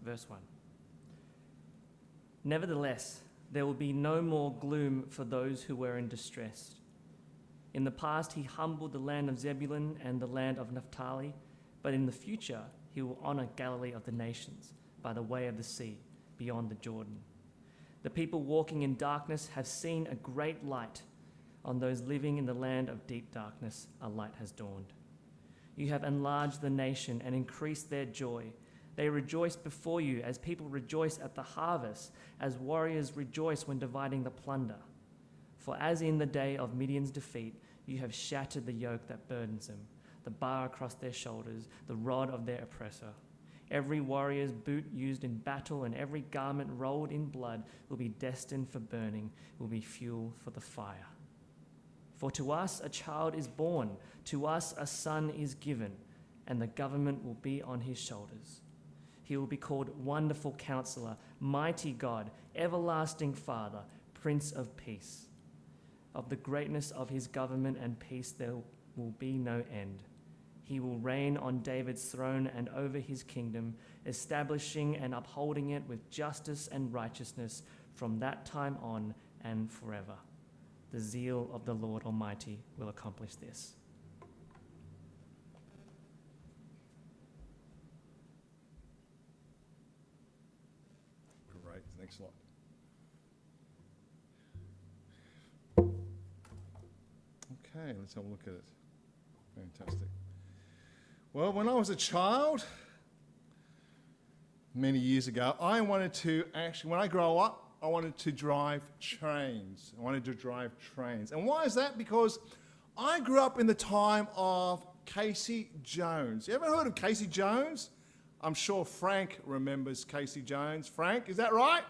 Verse 1. Nevertheless, there will be no more gloom for those who were in distress. In the past, he humbled the land of Zebulun and the land of Naphtali, but in the future, he will honor Galilee of the nations by the way of the sea, beyond the Jordan. The people walking in darkness have seen a great light. On those living in the land of deep darkness, a light has dawned. You have enlarged the nation and increased their joy. They rejoice before you as people rejoice at the harvest, as warriors rejoice when dividing the plunder. For as in the day of Midian's defeat, you have shattered the yoke that burdens them, the bar across their shoulders, the rod of their oppressor. Every warrior's boot used in battle and every garment rolled in blood will be destined for burning, will be fuel for the fire. For to us a child is born, to us a son is given, and the government will be on his shoulders. He will be called Wonderful Counselor, Mighty God, Everlasting Father, Prince of Peace. Of the greatness of his government and peace there will be no end. He will reign on David's throne and over his kingdom, establishing and upholding it with justice and righteousness from that time on and forever. The zeal of the Lord Almighty will accomplish this. Great. Next slide. Okay, let's have a look at it. Fantastic. Well, when I was a child, many years ago, I wanted to actually, when I grow up, I wanted to drive trains. And why is that? Because I grew up in the time of Casey Jones. You ever heard of Casey Jones? I'm sure Frank remembers Casey Jones. Frank, is that right?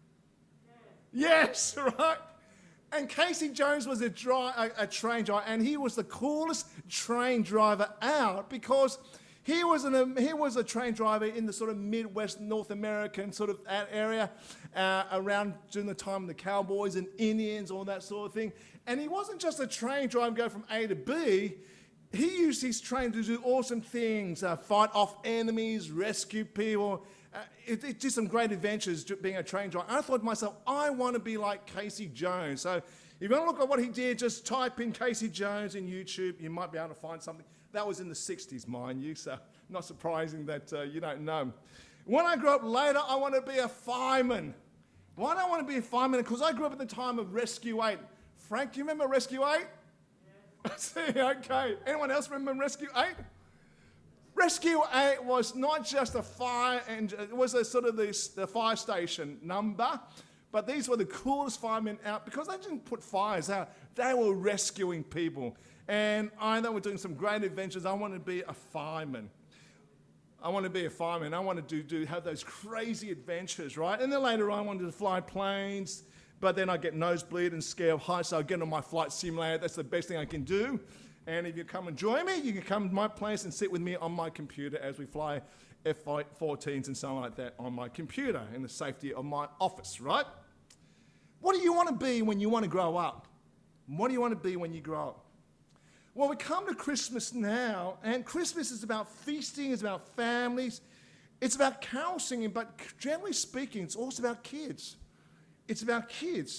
Yes, right. And Casey Jones was a train driver, and he was the coolest train driver out because he was a train driver in the sort of Midwest North American sort of area around during the time of the cowboys and Indians, all that sort of thing. And he wasn't just a train driver go from A to B. He used his train to do awesome things, fight off enemies, rescue people. It did some great adventures being a train driver. I thought to myself, I want to be like Casey Jones. So if you want to look at what he did, just type in Casey Jones in YouTube. You might be able to find something. That was in the 60s, mind you, so not surprising that you don't know. When I grew up later, I want to be a fireman. Why do I want to be a fireman? Because I grew up at the time of Rescue 8. Frank, do you remember Rescue 8? Yes. Okay. Anyone else remember Rescue 8? Rescue 8 was not just a fire engine, it was a sort of the fire station number, but these were the coolest firemen out because they didn't put fires out, they were rescuing people. And I know we're doing some great adventures. I want to be a fireman. I want to have those crazy adventures, right? And then later on, I wanted to fly planes, but then I get nosebleed and scared of heights, so I get on my flight simulator. That's the best thing I can do. And if you come and join me, you can come to my place and sit with me on my computer as we fly F-14s and something like that on my computer in the safety of my office, right? What do you want to be when you want to grow up? What do you want to be when you grow up? Well, we come to Christmas now, and Christmas is about feasting, it's about families, it's about carol singing, but generally speaking, it's also about kids. It's about kids.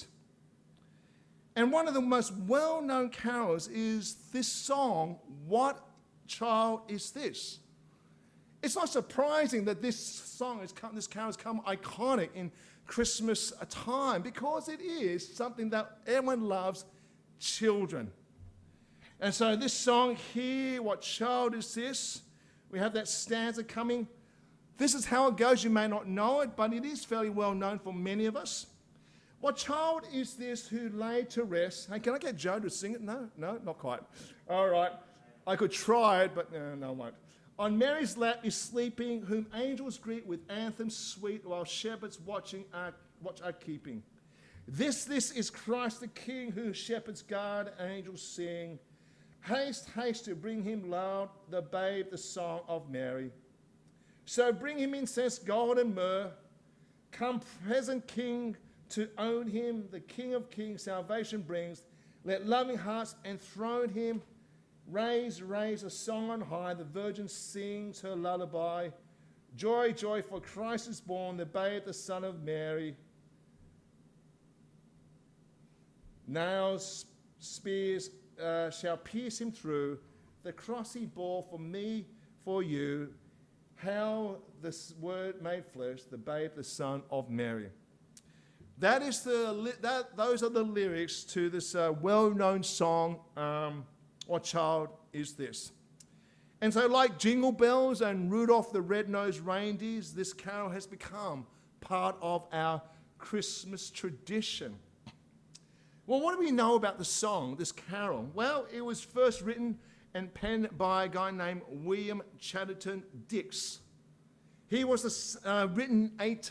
And one of the most well-known carols is this song, What Child Is This? It's not surprising that this carol has come iconic in Christmas time because it is something that everyone loves, children. And so this song here, What Child Is This? We have that stanza coming. This is how it goes. You may not know it, but it is fairly well known for many of us. What child is this who lay to rest? Hey, can I get Joe to sing it? No, not quite. All right. I could try it, but no, I won't. On Mary's lap is sleeping, whom angels greet with anthems sweet, while shepherds watch are keeping. This is Christ the King, who shepherds guard, angels sing. Haste, haste to bring him loud, the babe, the song of Mary. So bring him incense, gold, and myrrh. Come, present King, to own him, the King of kings, salvation brings. Let loving hearts enthrone him. Raise a song on high. The Virgin sings her lullaby. Joy, joy, for Christ is born, the babe, the Son of Mary. Nails, spears shall pierce him through. The cross he bore for me, for you. How this word made flesh, the babe, the Son of Mary. Those are the lyrics to this well-known song, What Child Is This? And so like Jingle Bells and Rudolph the Red-Nosed Reindeers, this carol has become part of our Christmas tradition. Well, what do we know about the song, this carol? Well, it was first written and penned by a guy named William Chatterton Dix. He was written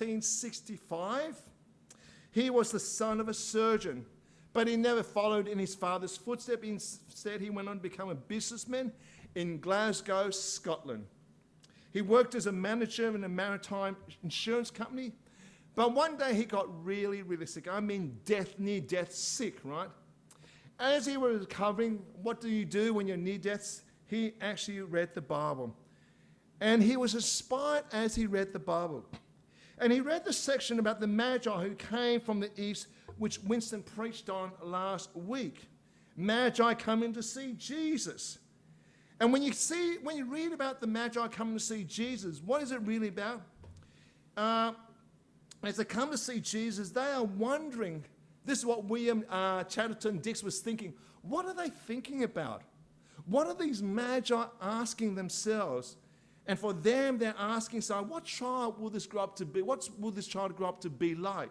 1865. He was the son of a surgeon, but he never followed in his father's footsteps. Instead, he went on to become a businessman in Glasgow, Scotland. He worked as a manager in a maritime insurance company, but one day he got really, really sick. I mean, near death sick, right? As he was recovering, what do you do when you're near death? He actually read the Bible. And he was inspired as he read the Bible. And he read the section about the Magi who came from the east, which Winston preached on last week. Magi coming to see Jesus. And when you read about the Magi coming to see Jesus, what is it really about? As they come to see Jesus, they are wondering, this is what William Chatterton Dix was thinking, what are they thinking about? What are these Magi asking themselves? And for them, they're asking, so what child will this grow up to be? What will this child grow up to be like?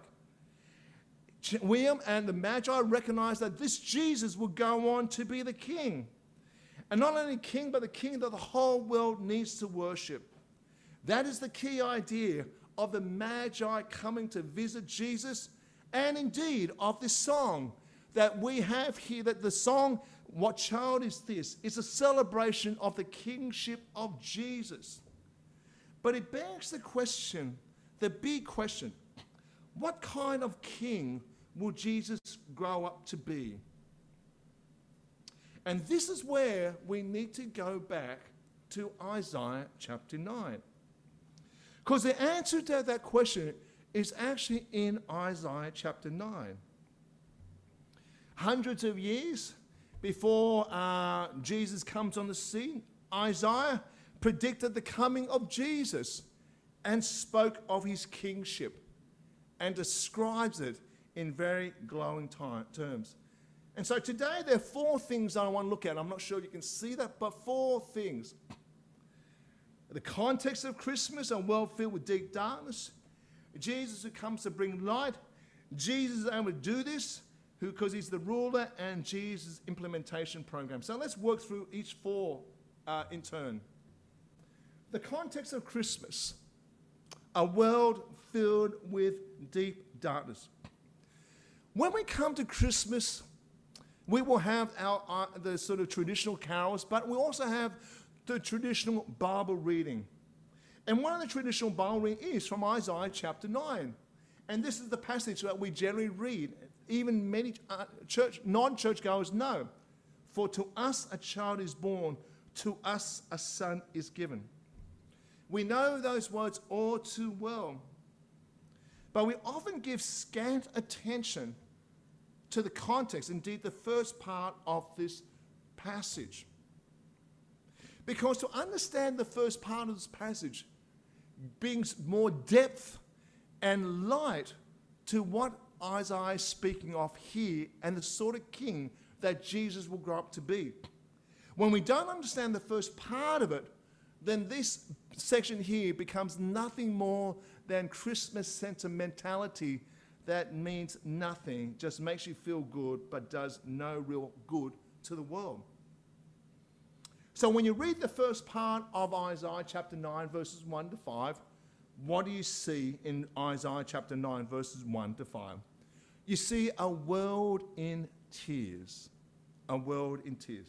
William and the Magi recognized that this Jesus will go on to be the king. And not only king, but the king that the whole world needs to worship. That is the key idea of the Magi coming to visit Jesus, and indeed of this song that we have here, that the song, What Child Is This?, is a celebration of the kingship of Jesus. But it begs the question, the big question, what kind of king will Jesus grow up to be? And this is where we need to go back to Isaiah chapter 9. Because the answer to that question is actually in Isaiah chapter 9. Hundreds of years before Jesus comes on the scene, Isaiah predicted the coming of Jesus and spoke of his kingship and describes it in very glowing terms. And so today there are 4 things I want to look at. I'm not sure you can see that, but 4 things. The context of Christmas, a world filled with deep darkness. Jesus who comes to bring light. Jesus is able to do this because he's the ruler, and Jesus' implementation program. So let's work through each 4 in turn. The context of Christmas, a world filled with deep darkness. When we come to Christmas, we will have the sort of traditional carols, but we also have the traditional Bible reading. And one of the traditional Bible reading is from Isaiah chapter 9. And this is the passage that we generally read. Even many non-churchgoers know. For to us a child is born, to us a son is given. We know those words all too well. But we often give scant attention to the context, indeed the first part of this passage. Because to understand the first part of this passage brings more depth and light to what Isaiah is speaking of here and the sort of king that Jesus will grow up to be. When we don't understand the first part of it, then this section here becomes nothing more than Christmas sentimentality that means nothing, just makes you feel good, but does no real good to the world. So when you read the first part of Isaiah chapter 9, verses 1 to 5, what do you see in Isaiah chapter 9, verses 1 to 5? You see a world in tears. A world in tears.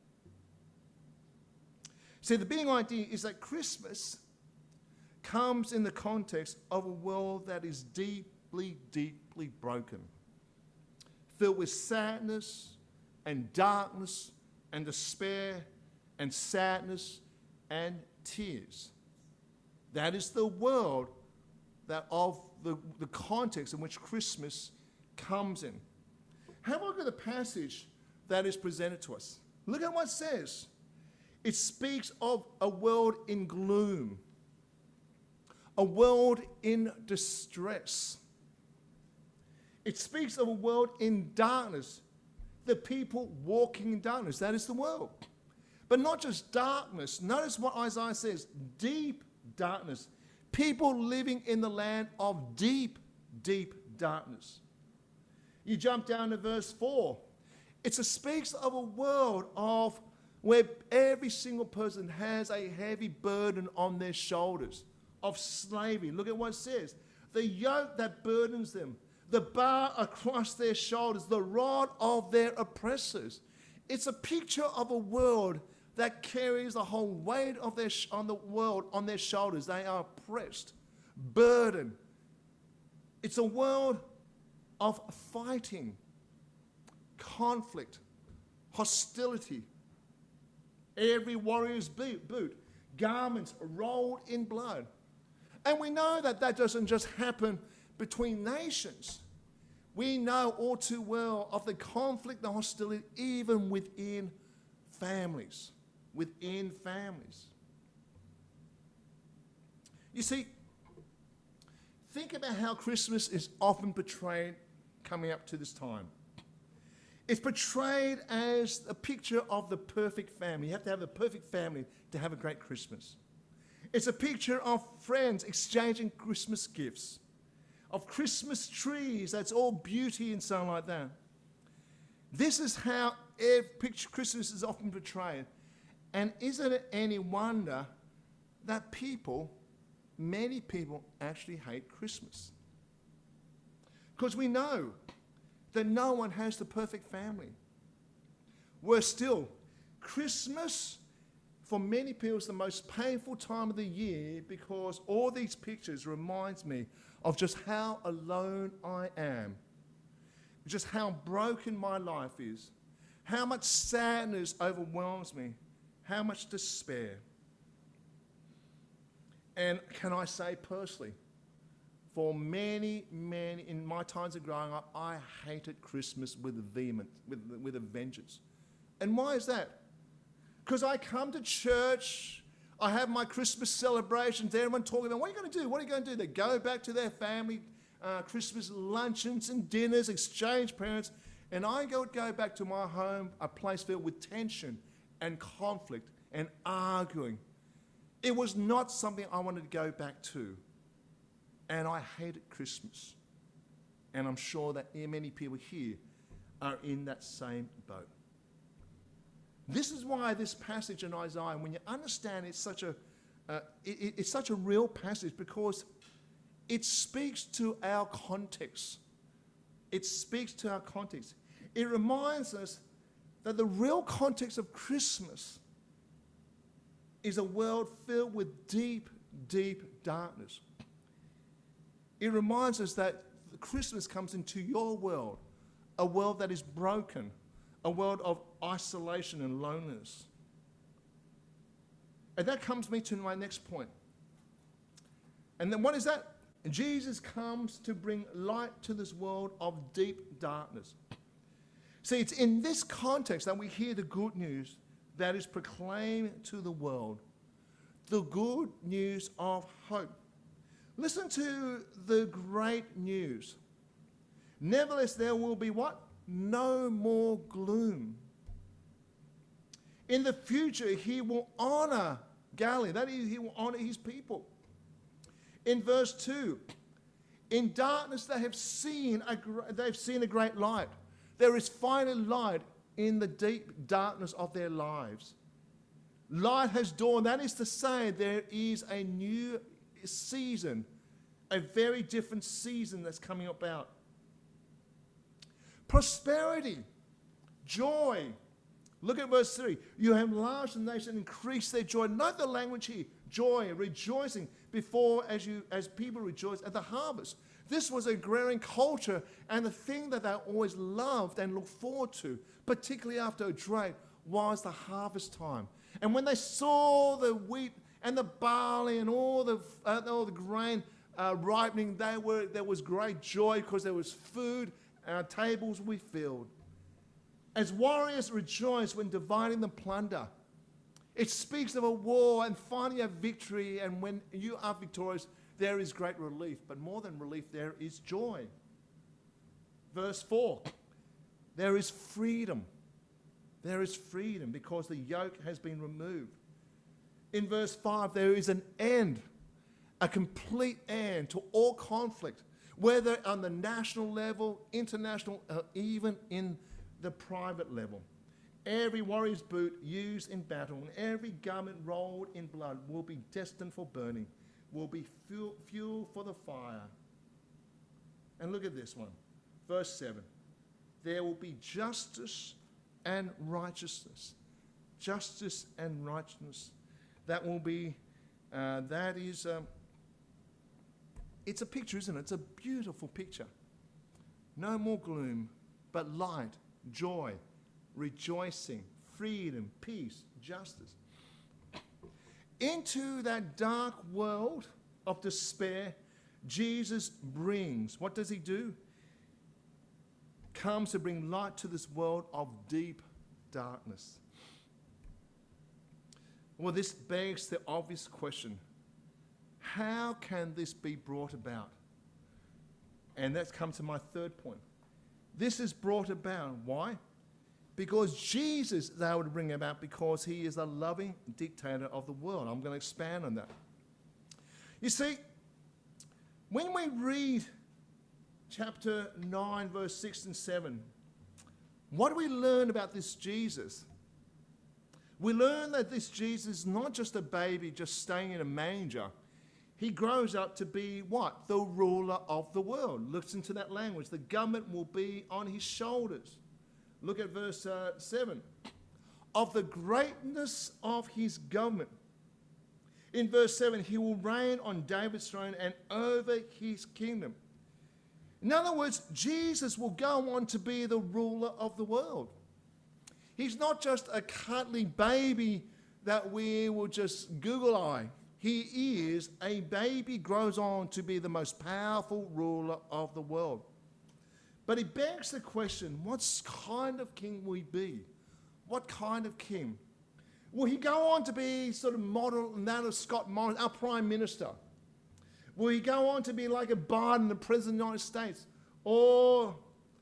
See, the big idea is that Christmas comes in the context of a world that is deeply, deeply broken, filled with sadness and darkness and despair and sadness and tears. That is the world that of the context in which Christmas comes in. Have a look at the passage that is presented to us. Look at what it says. It speaks of a world in gloom, a world in distress. It speaks of a world in darkness, the people walking in darkness. That is the world. But not just darkness. Notice what Isaiah says, deep darkness. People living in the land of deep, deep darkness. You jump down to verse 4. It speaks of a world of where every single person has a heavy burden on their shoulders of slavery. Look at what it says. The yoke that burdens them, the bar across their shoulders, the rod of their oppressors. It's a picture of a world that carries the whole weight of on the world on their shoulders. They are oppressed, burdened. It's a world of fighting, conflict, hostility. Every warrior's boot, garments rolled in blood. And we know that that doesn't just happen between nations. We know all too well of the conflict, the hostility, even within families. Within families. You see, think about how Christmas is often portrayed coming up to this time. It's portrayed as a picture of the perfect family. You have to have a perfect family to have a great Christmas. It's a picture of friends exchanging Christmas gifts, of Christmas trees, that's all beauty and so like that. This is how Christmas is often portrayed. And isn't it any wonder that many people actually hate Christmas? Because we know that no one has the perfect family. Worse still, Christmas for many people is the most painful time of the year because all these pictures reminds me of just how alone I am, just how broken my life is, how much sadness overwhelms me, how much despair. And can I say personally, for many, in my times of growing up, I hated Christmas with a vengeance. And why is that? Because I come to church, I have my Christmas celebrations, everyone talking about, what are you going to do? What are you going to do? They go back to their family, Christmas luncheons and dinners, exchange parents, and I go back to my home, a place filled with tension and conflict and arguing. It was not something I wanted to go back to. And I hated Christmas. And I'm sure that many people here are in that same boat. This is why this passage in Isaiah, when you understand it's such a real passage, because it speaks to our context. It speaks to our context. It reminds us that the real context of Christmas is a world filled with deep, deep darkness. It reminds us that Christmas comes into your world, a world that is broken, a world of isolation and loneliness. And that comes me to my next point. And then what is that? Jesus comes to bring light to this world of deep darkness. See, it's in this context that we hear the good news that is proclaimed to the world. The good news of hope. Listen to the great news. Nevertheless, there will be what? No more gloom. In the future, he will honor Galilee. That is, he will honor his people. In verse 2, in darkness they have seen a great light. There is finally light in the deep darkness of their lives. Light has dawned. That is to say, there is a new season, a very different season that's coming about. Prosperity, joy. Look at verse 3. You have enlarged the nation and increased their joy. Note the language here. Joy, rejoicing before as people rejoice at the harvest. This was agrarian culture, and the thing that they always loved and looked forward to, particularly after a drought, was the harvest time. And when they saw the wheat and the barley and all the grain ripening. There was great joy because there was food, and our tables were filled. As warriors rejoice when dividing the plunder, it speaks of a war and finding a victory, and when you are victorious, there is great relief. But more than relief, there is joy. Verse 4, there is freedom. There is freedom because the yoke has been removed. In verse 5, there is an end, a complete end to all conflict, whether on the national level, international, or even in the private level. Every warrior's boot used in battle and every garment rolled in blood will be destined for burning, will be fuel for the fire. And look at this one, verse 7. There will be justice and righteousness. Justice and righteousness. That will be, it's a picture, isn't it? It's a beautiful picture. No more gloom, but light, joy, rejoicing, freedom, peace, justice. Into that dark world of despair, Jesus brings, what does he do? Comes to bring light to this world of deep darkness. Well, this begs the obvious question, how can this be brought about? And that's come to my third point. This is brought about. Why? Because Jesus is able to bring about because he is a loving dictator of the world. I'm going to expand on that. You see, when we read chapter 9, verse 6 and 7, what do we learn about this Jesus? We learn that this Jesus is not just a baby just staying in a manger. He grows up to be what? The ruler of the world. Listen to that language. The government will be on his shoulders. Look at verse 7. Of the greatness of his government. In verse 7, he will reign on David's throne and over his kingdom. In other words, Jesus will go on to be the ruler of the world. He's not just a cuddly baby that we will just Google eye. He is a baby, grows on to be the most powerful ruler of the world. But it begs the question, what kind of king will he be? What kind of king? Will he go on to be sort of model and that of Scott Morrison, our Prime Minister? Will he go on to be like a Biden, the President of the United States? Or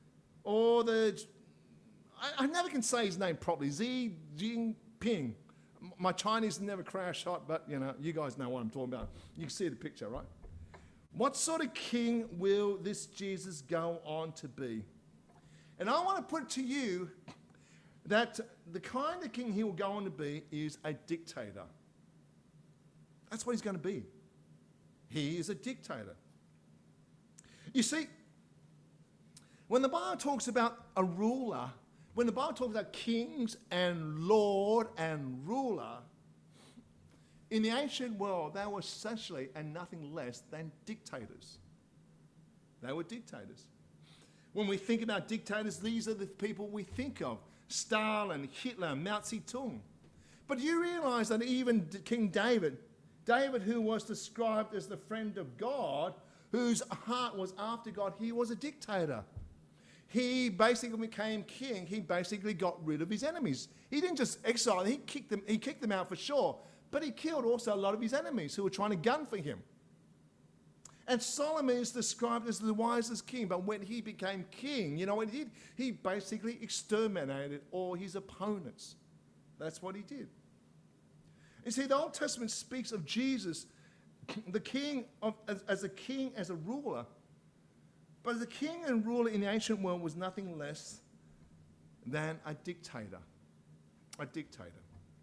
I never can say his name properly, Xi Jinping. My Chinese never crash hot, but you guys know what I'm talking about. You can see the picture, right? What sort of king will this Jesus go on to be? And I want to put it to you that the kind of king he will go on to be is a dictator. That's what he's going to be. He is a dictator. You see, when the Bible talks about a ruler, when the Bible talks about kings and lord and ruler, in the ancient world, they were essentially and nothing less than dictators. They were dictators. When we think about dictators, these are the people we think of. Stalin, Hitler, Mao Zedong. But you realize that even King David, who was described as the friend of God, whose heart was after God, he was a dictator. He basically became king. He basically got rid of his enemies. He didn't just exile them, he kicked them out for sure. But he killed also a lot of his enemies who were trying to gun for him. And Solomon is described as the wisest king. But when he became king, you know what he did? He basically exterminated all his opponents. That's what he did. You see, the Old Testament speaks of Jesus, the king, as a king, as a ruler. But the king and ruler in the ancient world was nothing less than a dictator. A dictator.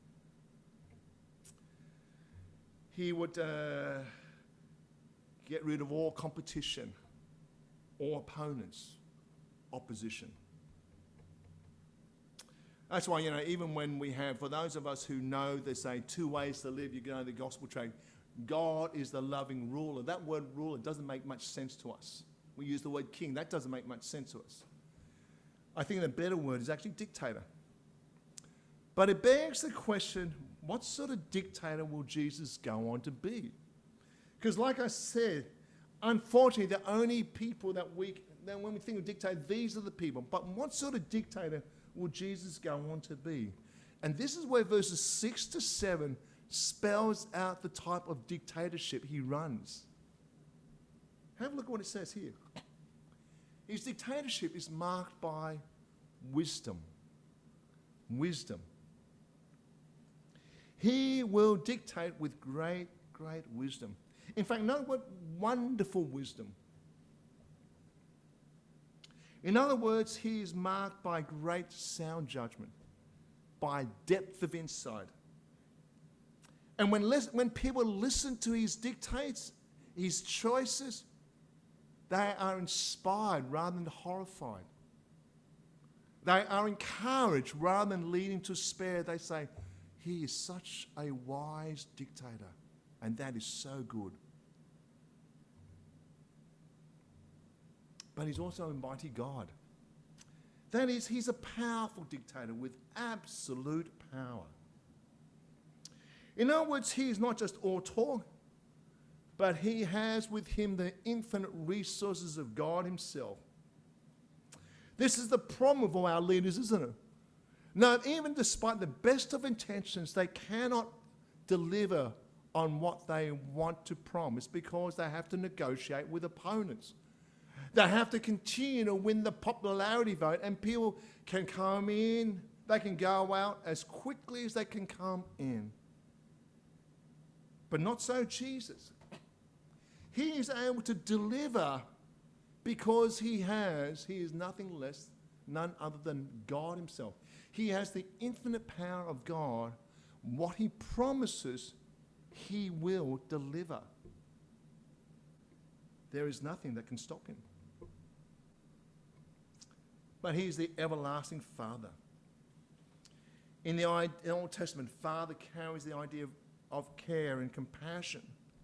He would get rid of all competition, all opponents, opposition. That's why, even when we have, for those of us who know, they say 2 ways to live, you know the gospel tract, God is the loving ruler. That word ruler doesn't make much sense to us. We use the word king. That doesn't make much sense to us. I think the better word is actually dictator. But it begs the question, what sort of dictator will Jesus go on to be? Because like I said, unfortunately, the only people that when we think of dictator, these are the people. But what sort of dictator will Jesus go on to be? And this is where verses 6 to 7 spells out the type of dictatorship he runs. Have a look at what it says here. His dictatorship is marked by wisdom. Wisdom. He will dictate with great, great wisdom. In fact, note what wonderful wisdom. In other words, he is marked by great sound judgment, by depth of insight. And when people listen to his dictates, his choices, they are inspired rather than horrified. They are encouraged rather than leading to despair. They say, he is such a wise dictator, and that is so good. But he's also a mighty God. That is, he's a powerful dictator with absolute power. In other words, he is not just all talk, but he has with him the infinite resources of God himself. This is the problem of all our leaders, isn't it? Now, even despite the best of intentions, they cannot deliver on what they want to promise because they have to negotiate with opponents. They have to continue to win the popularity vote, and people can come in, they can go out as quickly as they can come in. But not so Jesus. He is able to deliver because he is nothing less, none other than God himself. He has the infinite power of God. What he promises, he will deliver. There is nothing that can stop him. But he is the everlasting Father. In the Old Testament, Father carries the idea of care and compassion.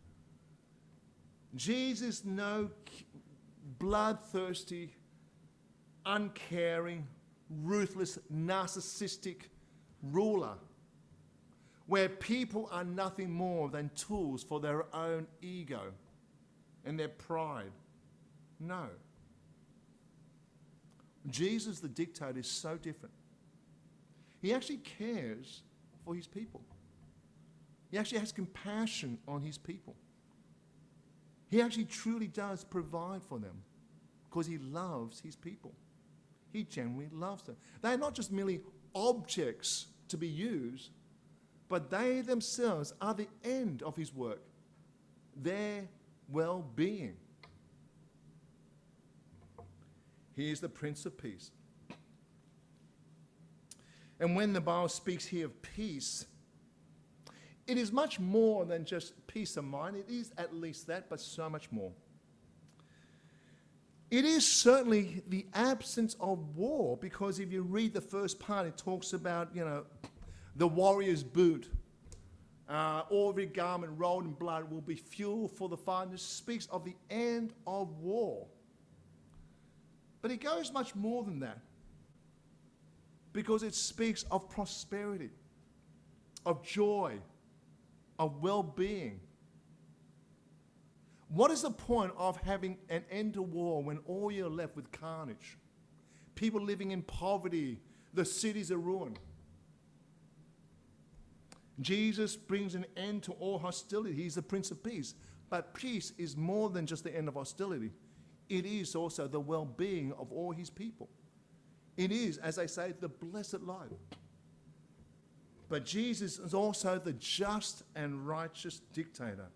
Jesus, no bloodthirsty, uncaring, ruthless, narcissistic ruler, where people are nothing more than tools for their own ego and their pride. No. Jesus, the dictator, is so different. He actually cares for his people. He actually has compassion on his people. He actually truly does provide for them because he loves his people. He genuinely loves them. They are not just merely objects to be used, but they themselves are the end of his work, their well-being. He is the Prince of Peace. And when the Bible speaks here of peace, it is much more than just peace of mind. It is at least that, but so much more. It is certainly the absence of war, because if you read the first part, it talks about, the warrior's boot. All of your garment rolled in blood will be fuel for the fire. It speaks of the end of war. But it goes much more than that, because it speaks of prosperity, of joy, of well-being. What is the point of having an end to war when all you're left with carnage? People living in poverty, the cities are ruined. Jesus brings an end to all hostility. He's the Prince of Peace. But peace is more than just the end of hostility. It is also the well-being of all his people. It is, as they say, the blessed life. But Jesus is also the just and righteous dictator.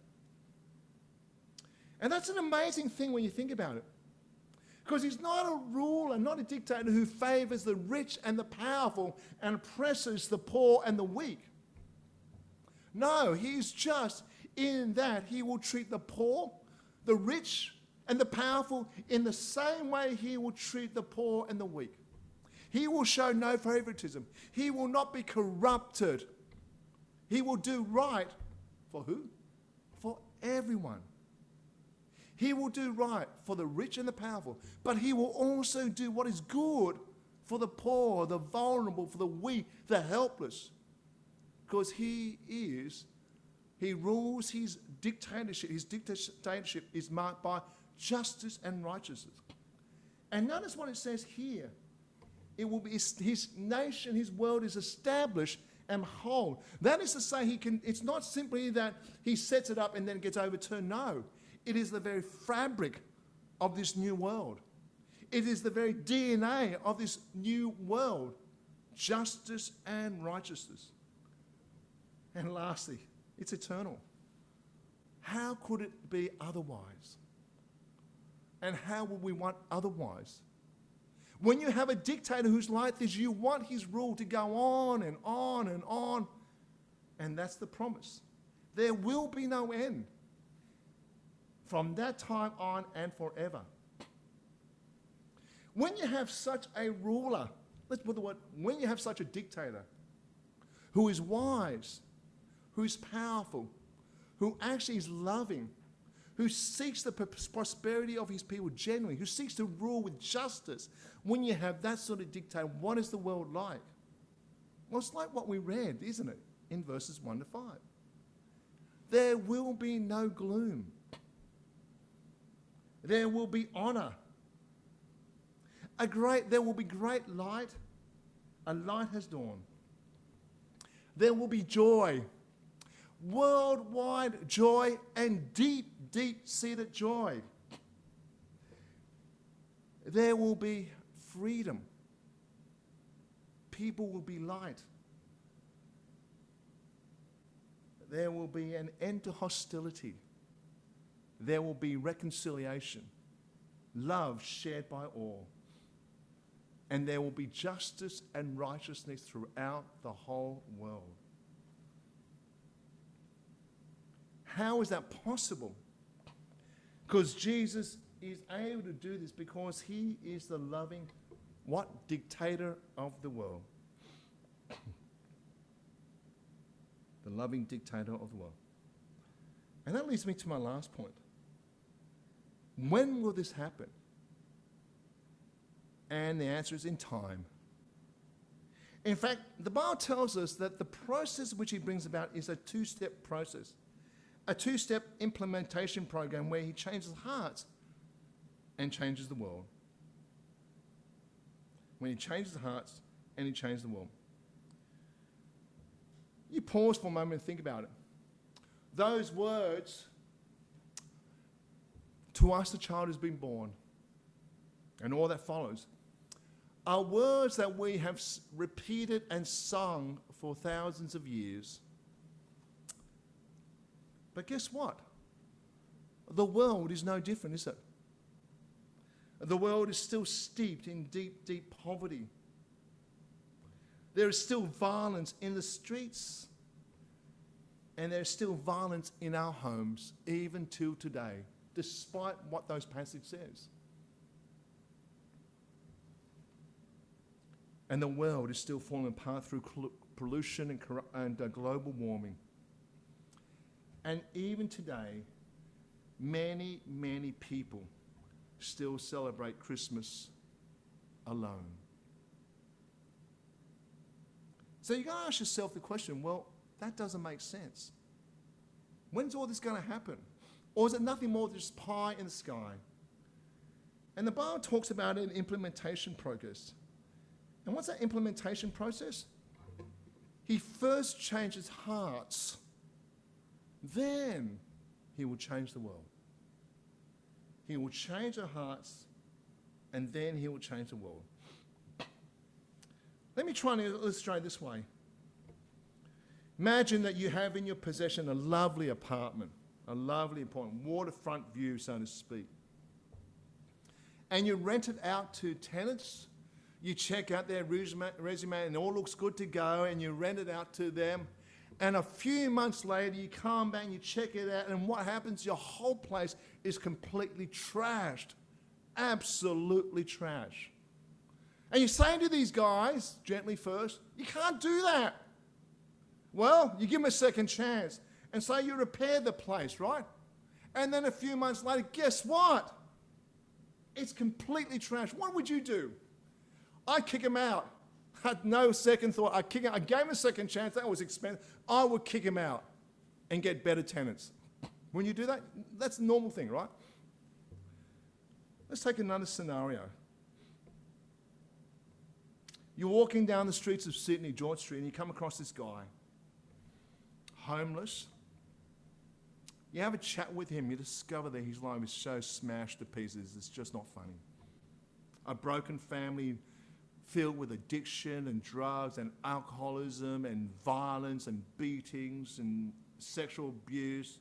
And that's an amazing thing when you think about it. Because he's not a ruler, not a dictator who favors the rich and the powerful and oppresses the poor and the weak. No, he's just in that he will treat the poor, the rich, and the powerful in the same way he will treat the poor and the weak. He will show no favoritism. He will not be corrupted. He will do right for who? For everyone. He will do right for the rich and the powerful, but he will also do what is good for the poor, the vulnerable, for the weak, the helpless. Because he rules, his dictatorship is marked by justice and righteousness. And notice what it says here. It will be his nation, his world is established and whole. That is to say, it's not simply that he sets it up and then it gets overturned. No, it is the very fabric of this new world. It is the very DNA of this new world, justice and righteousness. And lastly, it's eternal. How could it be otherwise? And how would we want otherwise? When you have a dictator who's like this, you want his rule to go on and on and on. And that's the promise. There will be no end from that time on and forever. When you have such a ruler, let's put the word, when you have such a dictator who is wise, who is powerful, who actually is loving, who seeks the prosperity of his people genuinely, who seeks to rule with justice, when you have that sort of dictator, what is the world like? Well, it's like what we read, isn't it, in verses 1 to 5. There will be no gloom. There will be honor. There will be great light. A light has dawned. There will be joy. Worldwide joy and deep, deep-seated joy. There will be freedom. People will be light. There will be an end to hostility. There will be reconciliation, love shared by all. And there will be justice and righteousness throughout the whole world. How is that possible? Because Jesus is able to do this because he is the loving, what? Dictator of the world. The loving dictator of the world. And that leads me to my last point. When will this happen? And the answer is in time. In fact, the Bible tells us that the process which he brings about is a two-step process. A two-step implementation program where he changes hearts and changes the world. When he changes the hearts and he changes the world. You pause for a moment and think about it. Those words, to us a child has been born, and all that follows, are words that we have repeated and sung for thousands of years. But guess what? The world is no different, is it? The world is still steeped in deep, deep poverty. There is still violence in the streets. And there's still violence in our homes, even till today, despite what those passages says. And the world is still falling apart through pollution and global warming. And even today, many, many people still celebrate Christmas alone. So you've got to ask yourself the question, well, that doesn't make sense. When's all this going to happen? Or is it nothing more than just pie in the sky? And the Bible talks about an implementation process. And what's that implementation process? He first changes hearts. Then he will change the world. He will change our hearts, and then he will change the world. Let me try and illustrate this way. Imagine that you have in your possession a lovely apartment, waterfront view, so to speak. And you rent it out to tenants. You check out their resume and it all looks good to go, and you rent it out to them. And a few months later, you come back and you check it out, and what happens? Your whole place is completely trashed. Absolutely trash. And you're saying to these guys, gently first, you can't do that. Well, you give them a second chance and say you repair the place, right? And then a few months later, guess what? It's completely trashed. What would you do? I'd kick them out. Had no second thought. I gave him a second chance. That was expensive. I would kick him out and get better tenants. When you do that, that's a normal thing, right? Let's take another scenario. You're walking down the streets of Sydney, George Street, and you come across this guy, homeless. You have a chat with him, you discover that his life is so smashed to pieces, it's just not funny. A broken family filled with addiction and drugs and alcoholism and violence and beatings and sexual abuse.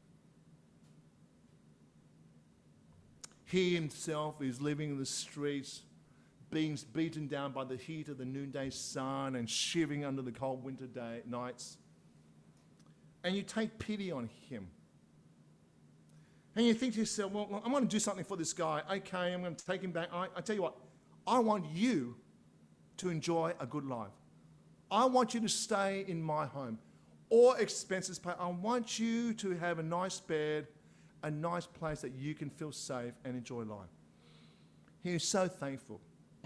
He himself is living in the streets, being beaten down by the heat of the noonday sun and shivering under the cold winter nights. And you take pity on him. And you think to yourself, well, I'm going to do something for this guy. Okay, I'm going to take him back. I tell you what, I want you to enjoy a good life. I want you to stay in my home. All expenses paid. I want you to have a nice bed, a nice place that you can feel safe and enjoy life. He is so thankful.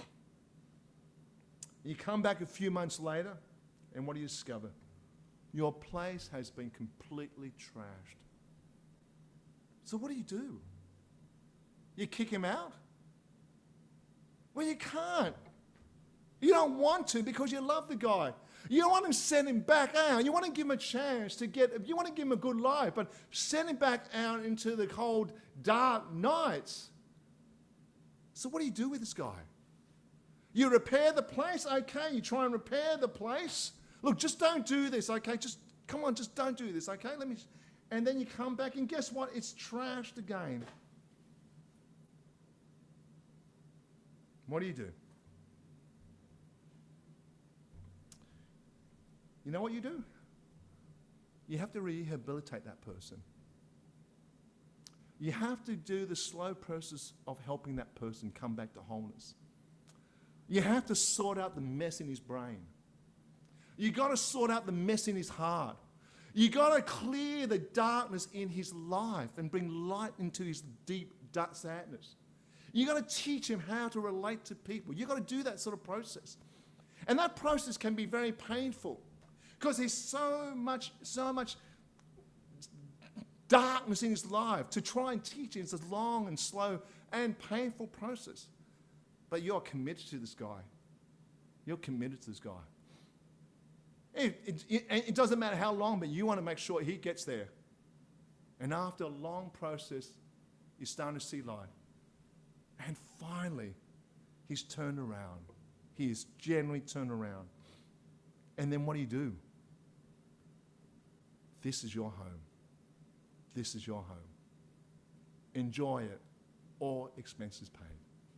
You come back a few months later, and what do you discover? Your place has been completely trashed. So what do? You kick him out? Well, you can't. You don't want to because you love the guy. You don't want to send him back out. You want to give him a chance to you want to give him a good life, but send him back out into the cold, dark nights. So what do you do with this guy? You repair the place, okay? You try and repair the place. Look, just don't do this, okay? Just, come on, just don't do this, okay? And then you come back and guess what? It's trashed again. What do? You know what you do? You have to rehabilitate that person. You have to do the slow process of helping that person come back to wholeness. You have to sort out the mess in his brain. You got to sort out the mess in his heart. You got to clear the darkness in his life and bring light into his deep, dark sadness. You got to teach him how to relate to people. You got to do that sort of process. And that process can be very painful because there's so much darkness in his life. To try and teach him, it's a long and slow and painful process. But you're committed to this guy. You're committed to this guy. It doesn't matter how long, but you want to make sure he gets there. And after a long process, you're starting to see light. And finally, he's turned around. He is genuinely turned around. And then what do? This is your home. This is your home. Enjoy it. All expenses paid.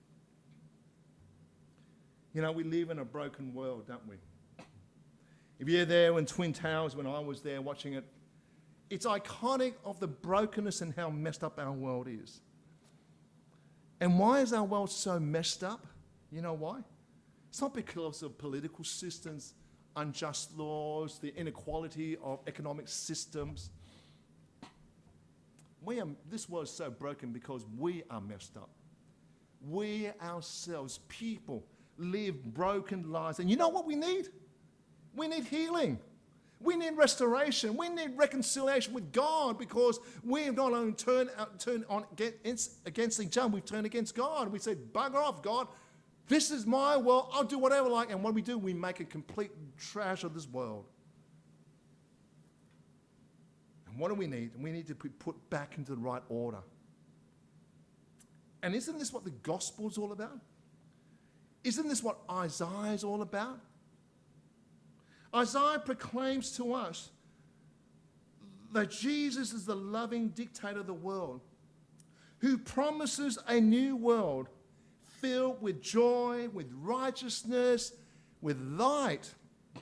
You know, we live in a broken world, don't we? If you're there in Twin Towers when I was there watching it, it's iconic of the brokenness and how messed up our world is. And why is our world so messed up? You know why? It's not because of political systems, unjust laws, the inequality of economic systems. This world is so broken because we are messed up. We ourselves, people, live broken lives. And you know what we need? We need healing. We need restoration. We need reconciliation with God because we have not only turned against each other, we've turned against God. We said, bugger off, God. This is my world. I'll do whatever I like. And what do? We make a complete trash of this world. And what do we need? We need to be put back into the right order. And isn't this what the gospel is all about? Isn't this what Isaiah is all about? Isaiah proclaims to us that Jesus is the loving dictator of the world who promises a new world filled with joy, with righteousness, with light.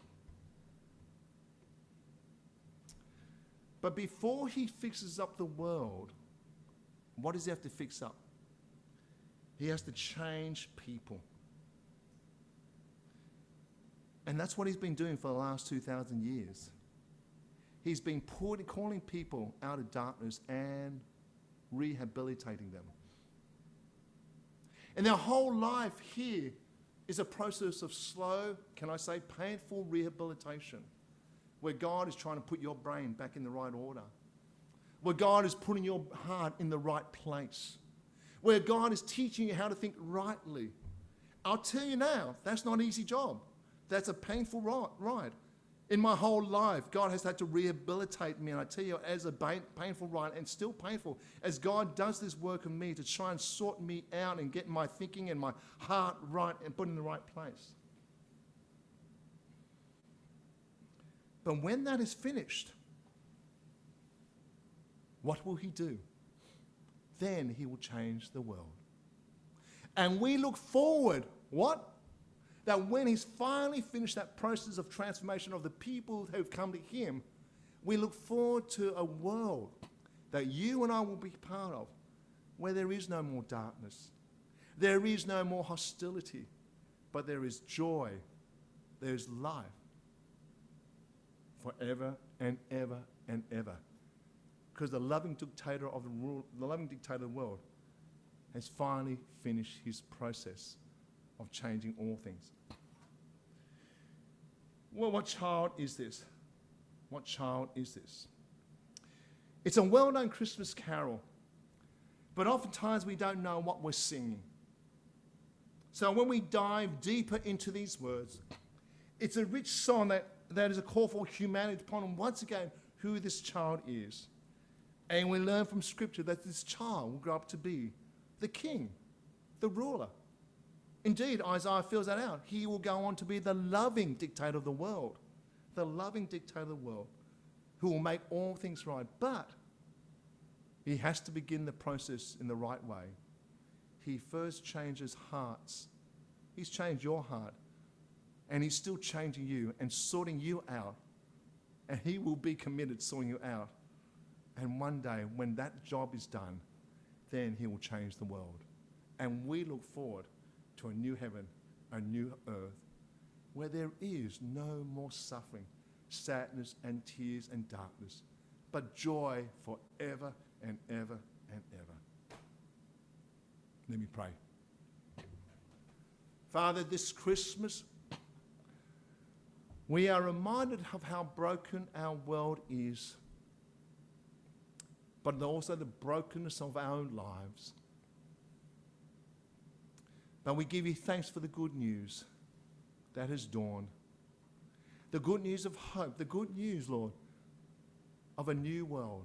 But before he fixes up the world, what does he have to fix up? He has to change people. And that's what he's been doing for the last 2,000 years. He's been calling people out of darkness and rehabilitating them. And their whole life here is a process of slow, can I say, painful rehabilitation, where God is trying to put your brain back in the right order, where God is putting your heart in the right place, where God is teaching you how to think rightly. I'll tell you now, that's not an easy job. That's a painful ride. In my whole life, God has had to rehabilitate me, and I tell you, as a painful ride, and still painful, as God does this work in me to try and sort me out and get my thinking and my heart right and put in the right place. But when that is finished, what will he do? Then he will change the world. And we look forward, what? That when he's finally finished that process of transformation of the people who've come to him, we look forward to a world that you and I will be part of, where there is no more darkness, there is no more hostility, but there is joy, there is life, forever and ever and ever. Because the loving dictator of the world has finally finished his process of changing all things. Well, what child is this? What child is this? It's a well-known Christmas carol, but oftentimes we don't know what we're singing. So when we dive deeper into these words, it's a rich song that is a call for humanity upon once again who this child is. And we learn from Scripture that this child will grow up to be the king, the ruler. Indeed, Isaiah fills that out. He will go on to be the loving dictator of the world, the loving dictator of the world, who will make all things right. But he has to begin the process in the right way. He first changes hearts. He's changed your heart, and he's still changing you and sorting you out. And he will be committed sorting you out. And one day, when that job is done, then he will change the world. And we look forward to a new heaven, a new earth, where there is no more suffering, sadness and tears and darkness, but joy forever and ever and ever. Let me pray. Father, this Christmas, we are reminded of how broken our world is, but also the brokenness of our own lives. But we give you thanks for the good news that has dawned. The good news of hope, the good news, Lord, of a new world.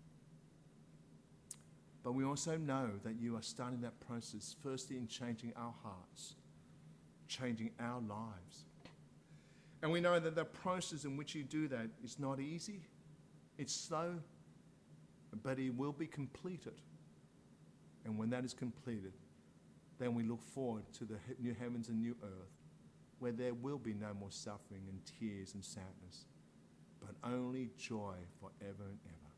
But we also know that you are starting that process, firstly in changing our hearts, changing our lives. And we know that the process in which you do that is not easy, it's slow, but it will be completed. And when that is completed, then we look forward to the new heavens and new earth, where there will be no more suffering and tears and sadness, but only joy forever and ever.